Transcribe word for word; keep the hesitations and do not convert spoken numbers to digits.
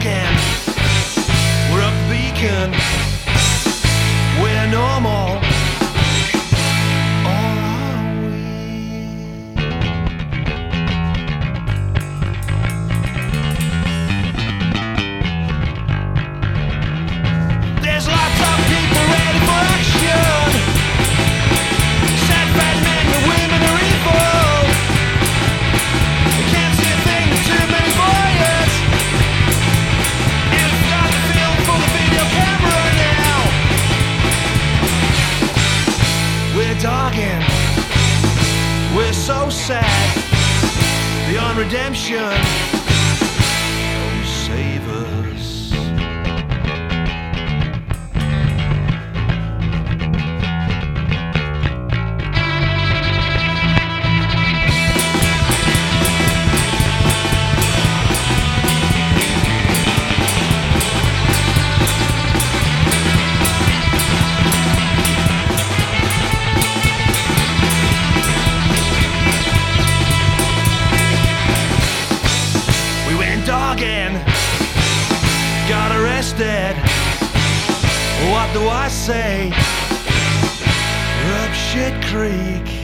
dogging. We're up the beacon. We're normal. Or are we? There's lots of people ready for action. Sad fat men and women are evil. You can't see a thing with too many voyeurs. It's got the film for the video camera now. We're dogging. We're so sad. Beyond redemption. Oh, save us. Dogging, got arrested. What do I say? We're up shit creek.